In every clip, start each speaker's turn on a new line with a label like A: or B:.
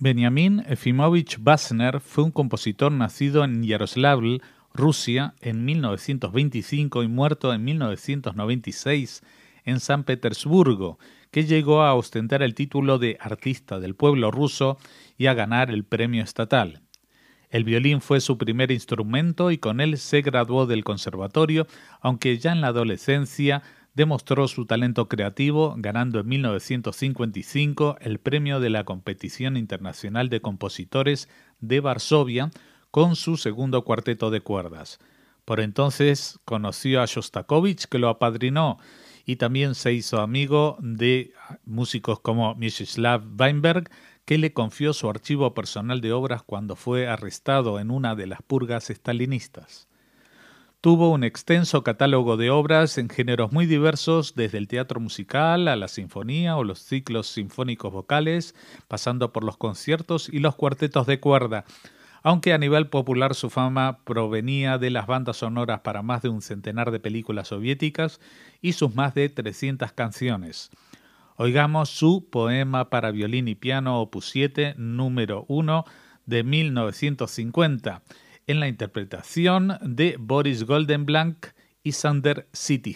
A: Benjamin Efimovich Basner fue un compositor nacido en Yaroslavl, Rusia, en 1925 y muerto en 1996 en San Petersburgo, que llegó a ostentar el título de Artista del Pueblo Ruso y a ganar el premio estatal. El violín fue su primer instrumento y con él se graduó del conservatorio, aunque ya en la adolescencia demostró su talento creativo, ganando en 1955 el premio de la Competición Internacional de Compositores de Varsovia con su segundo cuarteto de cuerdas. Por entonces conoció a Shostakovich, que lo apadrinó, y también se hizo amigo de músicos como Mstislav Weinberg, que le confió su archivo personal de obras cuando fue arrestado en una de las purgas estalinistas. Tuvo un extenso catálogo de obras en géneros muy diversos, desde el teatro musical a la sinfonía o los ciclos sinfónicos vocales, pasando por los conciertos y los cuartetos de cuerda, aunque a nivel popular su fama provenía de las bandas sonoras para más de un centenar de películas soviéticas y sus más de 300 canciones. Oigamos su Poema para violín y piano opus 7, número 1, de 1950, en la interpretación de Boris Goldenblank y Sander Sittig.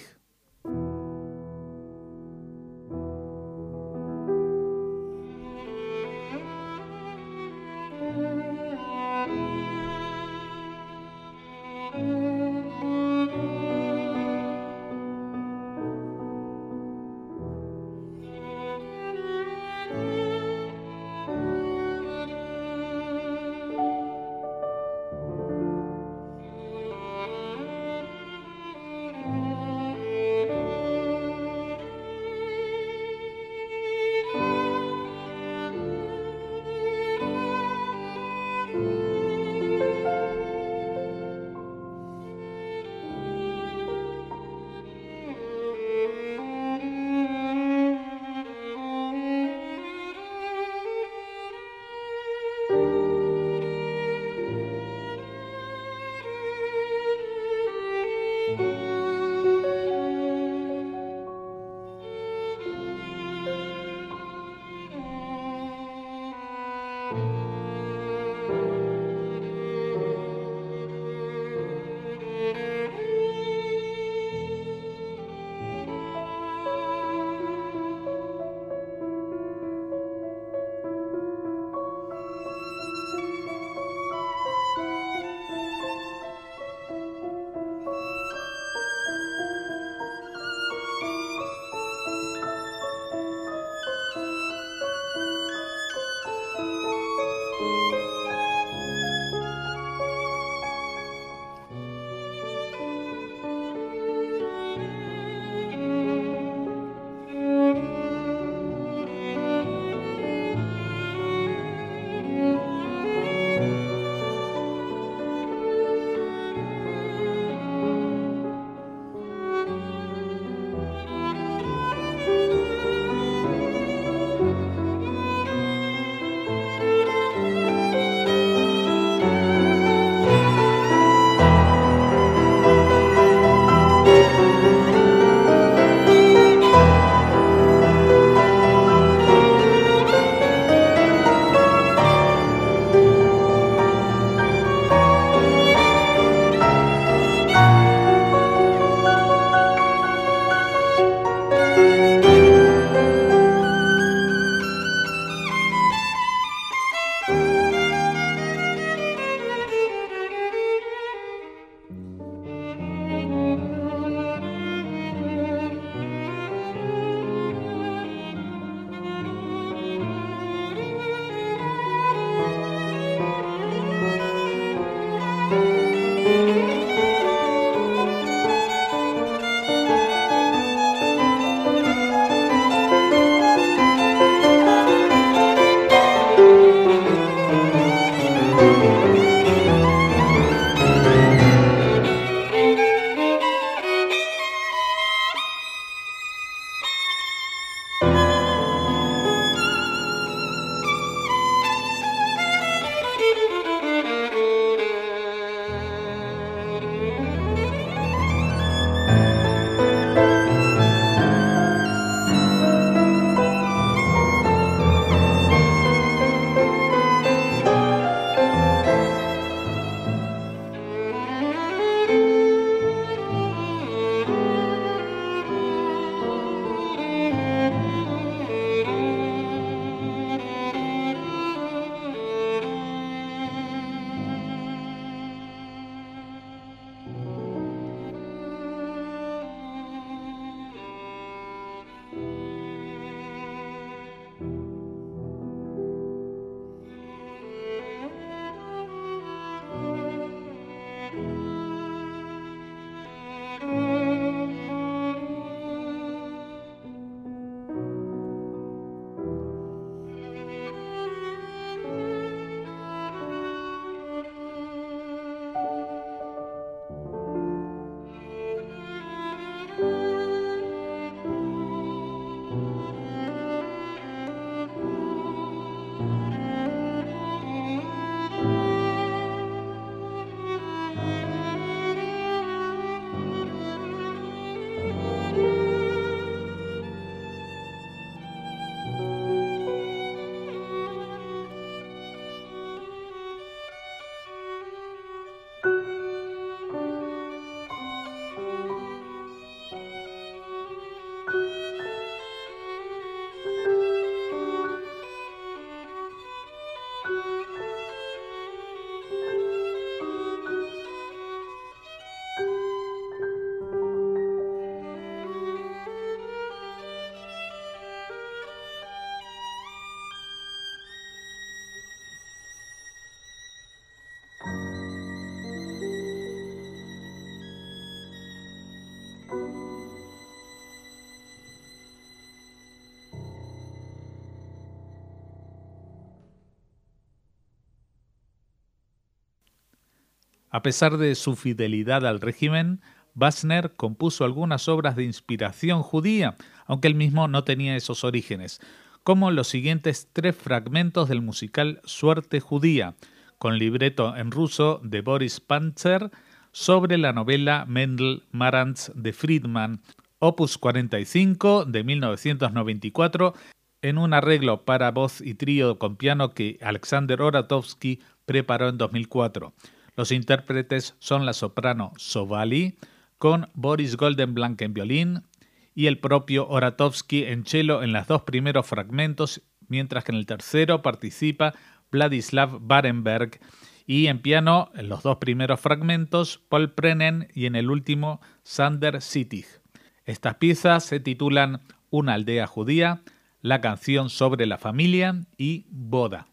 A: A pesar de su fidelidad al régimen, Wassner compuso algunas obras de inspiración judía, aunque él mismo no tenía esos orígenes, como los siguientes 3 fragmentos del musical Suerte judía, con libreto en ruso de Boris Pantzer, sobre la novela Mendel Marantz de Friedman, Opus 45 de 1994, en un arreglo para voz y trío con piano que Alexander Oratovsky preparó en 2004. Los intérpretes son la soprano Sovali, con Boris Goldenblank en violín, y el propio Oratovsky en cello en los 2 primeros fragmentos, mientras que en el tercero participa Vladislav Barenberg, y en piano en los 2 primeros fragmentos Paul Prenen y en el último Sander Sittig. Estas piezas se titulan Una aldea judía, La canción sobre la familia y Boda.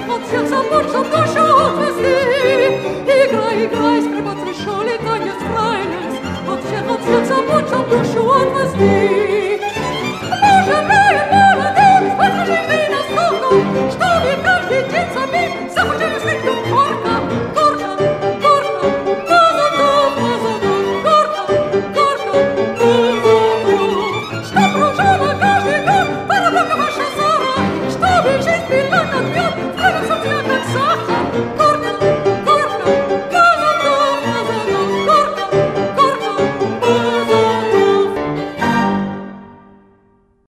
B: От сердца пульсом душу